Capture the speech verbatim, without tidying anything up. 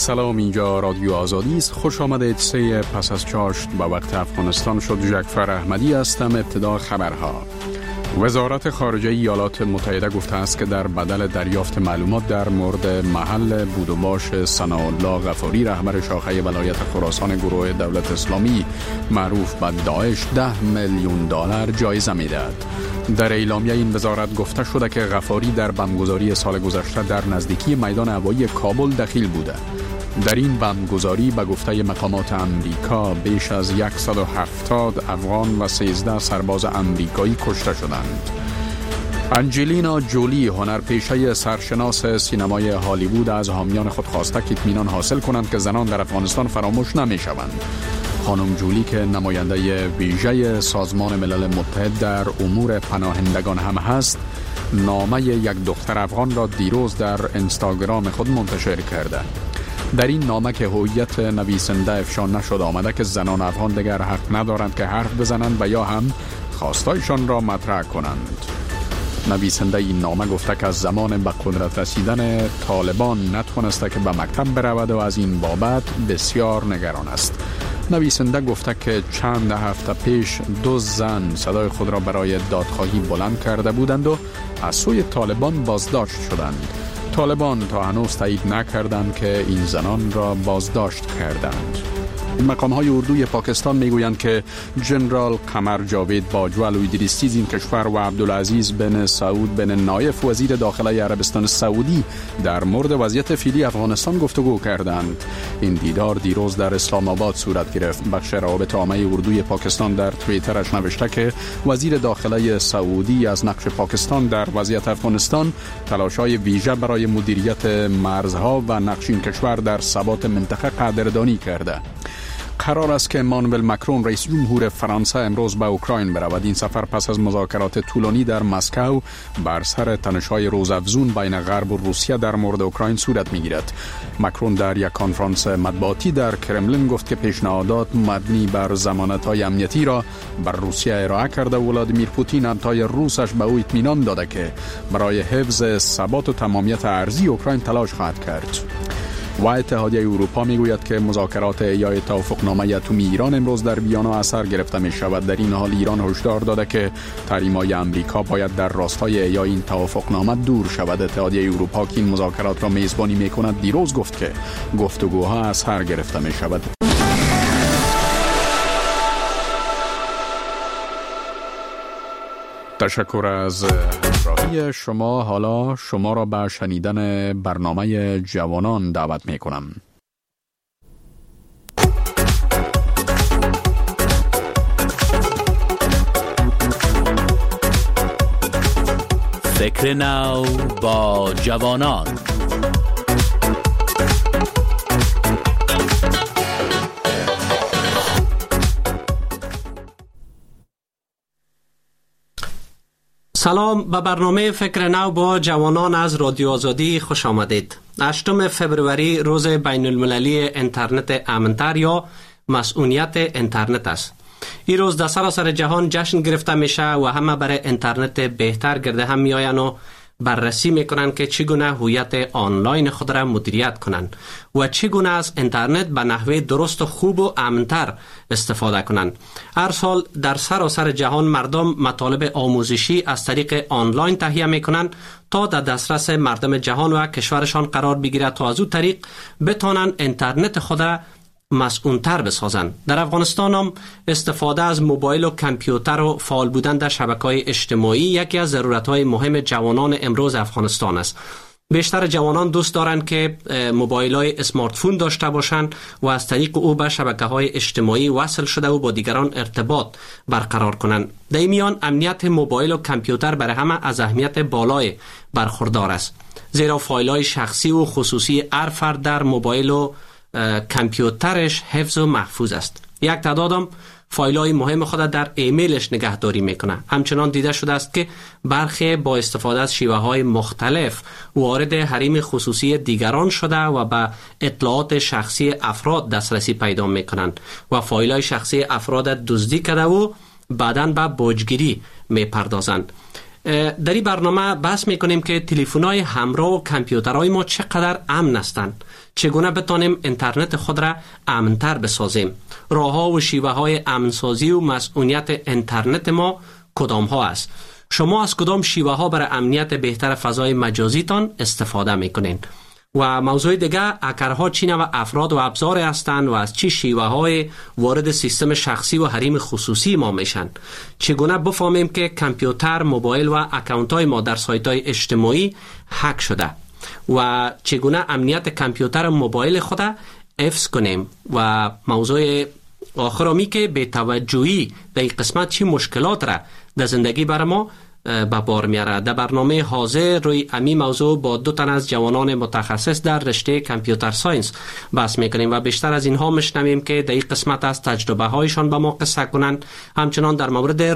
سلام، اینجا رادیو آزادی است. خوش آمدید. سه پس از چاشت به وقت افغانستان شد. جعفر احمدی هستم. ابتدا خبرها. وزارت خارجه ایالات متحده گفته است که در بدل دریافت معلومات در مورد محل بود و باش ثناءالله غفاری، رهبر شاخه ولایت خراسان گروه دولت اسلامی معروف به داعش، ده میلیون دلار جایزه می‌دهد. در اعلامیه این وزارت گفته شده که غفاری در بمبگذاری سال گذشته در نزدیکی میدان هوایی کابل دخیل بوده. در این بمبگذاری به گفته مقامات امریکا بیش از صد و هفتاد افغان و سیزده سرباز امریکایی کشته شدند. انجلینا جولی، هنرپیشه سرشناس سینمای هالیوود، از حامیان خود خواسته که اطمینان حاصل کنند که زنان در افغانستان فراموش نمی شوند. خانم جولی که نماینده ویژه سازمان ملل متحد در امور پناهندگان هم هست، نامه یک دختر افغان را دیروز در اینستاگرام خود منتشر کرده. در این نامه که هویت نویسنده افشا نشد آمده که زنان افغان دیگر حق ندارند که حرف بزنند و یا هم خواستایشان را مطرح کنند. نویسنده این نامه گفته که از زمان به قدرت رسیدن طالبان نتوانسته که به مکتب برود و از این بابت بسیار نگران است. نویسنده گفته که چند هفته پیش دو زن صدای خود را برای دادخواهی بلند کرده بودند و از سوی طالبان بازداشت شدند. طالبان تا هنوز تایید نکردند که این زنان را بازداشت کردند. مقام‌های اردوی پاکستان میگویند که جنرال قمر جاوید باجوه الویدریستی این کشور و عبدالعزیز بن سعود بن نایف وزیر داخله عربستان سعودی در مورد وضعیت فعلی افغانستان گفتگو کردند. این دیدار دیروز در اسلام آباد صورت گرفت. بخش روابط عامه اردوی پاکستان در توییترش نوشته که وزیر داخله سعودی از نقش پاکستان در وضعیت افغانستان، تلاش‌های ویژه برای مدیریت مرزها و نقش این کشور در ثبات منطقه قدردانی کرده. قرار است که امانوئل مکرون رئیس جمهور فرانسه امروز به اوکراین برود. این سفر پس از مذاکرات طولانی در مسکو بر سر تنش‌های روزافزون بین غرب و روسیه در مورد اوکراین صورت می‌گیرد. مکرون در یک کنفرانس مطبوعاتی در کرملین گفت که پیشنهادات مبنی بر ضمانت‌های امنیتی را بر روسیه ارائه کرده و ولادیمیر پوتین همتای روسش به او اطمینان داده که برای حفظ ثبات و تمامیت ارضی اوکراین تلاش خواهد کرد. و اتحادیه اروپا میگوید که مذاکرات احیای توافقنامه اتمی ایران امروز در ویانا اثر گرفته می شود. در این حال ایران هشدار داده که تحریم‌های آمریکا باید در راستای احیای این توافقنامه دور شود. اتحادیه اروپا که این مذاکرات را میزبانی میکند دیروز گفت که گفتگوها اثر گرفته می شود. تشکر از همراهی شما. حالا شما را به شنیدن برنامه جوانان دعوت می کنم. فکر نو با جوانان. سلام، به برنامه فکر نو با جوانان از رادیو آزادی خوش آمدید. هشتم فبروری روز بین المللی اینترنت امن‌تر یا مسئولیت اینترنت است. این روز در سراسر جهان جشن گرفته میشه و همه برای اینترنت بهتر گرده هم میآیند و بررسی میکنند که چگونه هویت آنلاین خود را مدیریت کنند و چگونه از اینترنت به نحوه درست و خوب و امن‌تر استفاده کنند. هر سال در سراسر جهان مردم مطالب آموزشی از طریق آنلاین تهیه میکنند تا در دسترس مردم جهان و کشورشان قرار بگیرد تا از او طریق بتوانند اینترنت خود را مسئول‌تر بسازند. در افغانستان هم استفاده از موبایل و کامپیوتر و فعال بودن در شبکه‌های اجتماعی یکی از ضرورت‌های مهم جوانان امروز افغانستان است. بیشتر جوانان دوست دارند که موبایل‌های اسمارت فون داشته باشند و از طریق او به شبکه‌های اجتماعی وصل شده و با دیگران ارتباط برقرار کنند. در این میان امنیت موبایل و کامپیوتر برای همه از اهمیت بالای برخوردار است، زیرا فایل‌های شخصی و خصوصی هر فرد در موبایل و کامپیوترش حفظ و محفوظ است. یک تعدادم فایل‌های مهم خود در ایمیلش نگهداری میکنه. همچنان دیده شده است که برخی با استفاده از شیوه‌های مختلف وارد حریم خصوصی دیگران شده و به اطلاعات شخصی افراد دسترسی پیدا میکنند و فایل‌های شخصی افراد دزدی کرده و بعداً به باجگیری میپردازند. در این برنامه بحث میکنیم که تلفن‌های همراه و کامپیوترهای ما چقدر امن هستند، چگونه بتانیم اینترنت خود را امن‌تر بسازیم، راه‌ها و شیوه‌های امن‌سازی و مسئولیت اینترنت ما کدام ها است. شما از کدام شیوه ها برای امنیت بهتر فضای مجازیتان استفاده میکنین؟ و موضوع دیگه، هکرها چی نوع افراد و ابزار هستند و از چی شیوه های وارد سیستم شخصی و حریم خصوصی ما میشن؟ چگونه بفهمیم که کامپیوتر، موبایل و اکانت های ما در سایت های اجتماعی هک شده و چگونه امنیت کامپیوتر و موبایل خود حفظ کنیم؟ و موضوع آخرامی که به توجهی در این قسمت چی مشکلات را در زندگی بر ما به بار میاره. در برنامه حاضر روی امی موضوع با دو تن از جوانان متخصص در رشته کامپیوتر ساینس بحث میکنیم و بیشتر از اینها میشنویم که در این قسمت از تجربه هایشان با ما قصه کنند. همچنان در مورد